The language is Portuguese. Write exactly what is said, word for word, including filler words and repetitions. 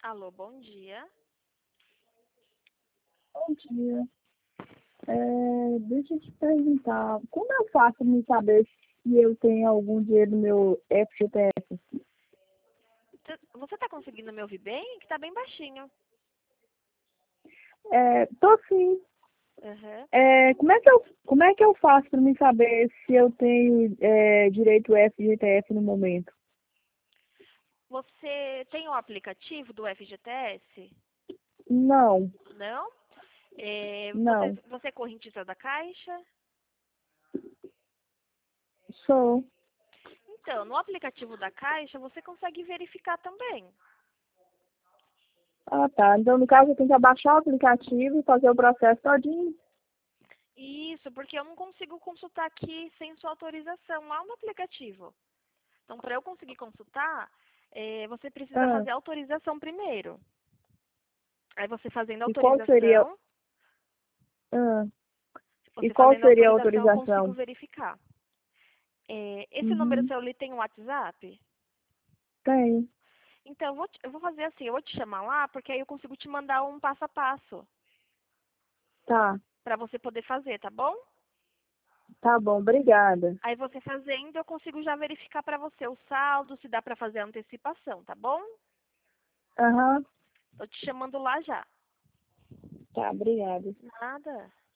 Alô, bom dia. Bom dia. É, deixa eu te perguntar, como eu faço para me saber se eu tenho algum dinheiro no meu F G T S? Cê- Você tá conseguindo me ouvir bem? Que tá bem baixinho. É, tô sim. Uhum. É, como é que eu, como é que eu faço para me saber se eu tenho é, direito ao F G T S no momento? Você tem o aplicativo do F G T S? Não, Não? É, você, não. você é correntista da Caixa? Sou. Então, no aplicativo da Caixa, você consegue verificar também. Ah, tá. Então, no caso, eu tenho que abaixar o aplicativo e fazer o processo todinho. Isso, porque eu não consigo consultar aqui sem sua autorização lá no aplicativo. Então, para eu conseguir consultar, é, você precisa Ah, fazer autorização primeiro. Aí você fazendo e qual seria, autorização, ah, e você qual fazendo seria a autorização, eu consigo autorização? verificar. É, esse número Uhum. seu ele tem um WhatsApp? Tenho. Então, eu vou, te- eu vou fazer assim, eu vou te chamar lá, porque aí eu consigo te mandar um passo a passo Tá. para você poder fazer, tá bom? Tá bom, obrigada. Aí você fazendo, eu consigo já verificar para você o saldo, se dá para fazer a antecipação, tá bom? Aham. Tô te chamando lá já. Tá, obrigada. Nada.